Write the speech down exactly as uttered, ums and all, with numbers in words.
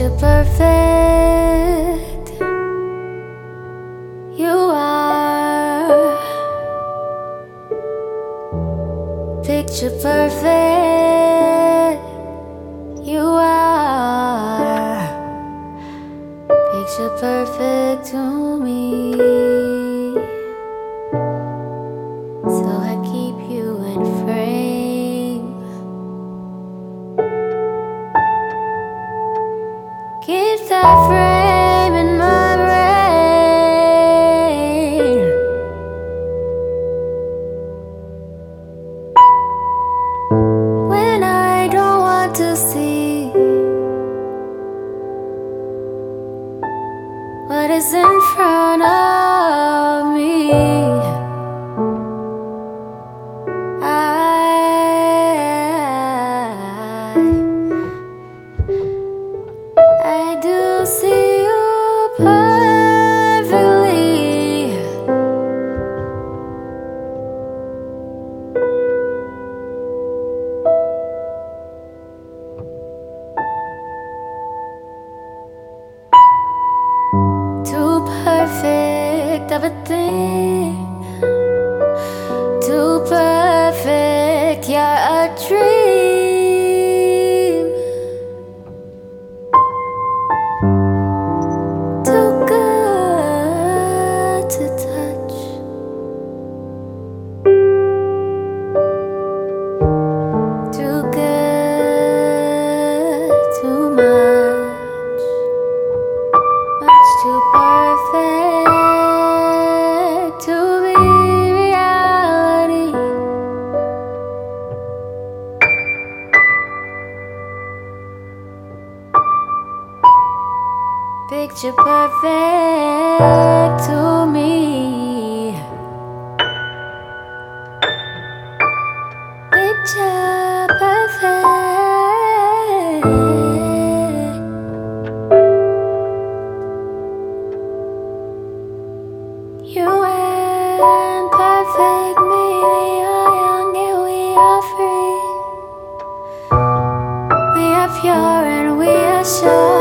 Picture perfect, you are. Picture perfect, you are. Picture perfect to me. So I keep you in frame. Keep that frame in my brain. When I don't want to see what is in front of me, I, I do see you perfectly. Too perfect of a thing, too perfect, you're a dream. Too good to touch, too good, too much, much too perfect to be reality. Picture perfect to me. Picture perfect. You and perfect me, we are young and we are free. We are pure and we are sure.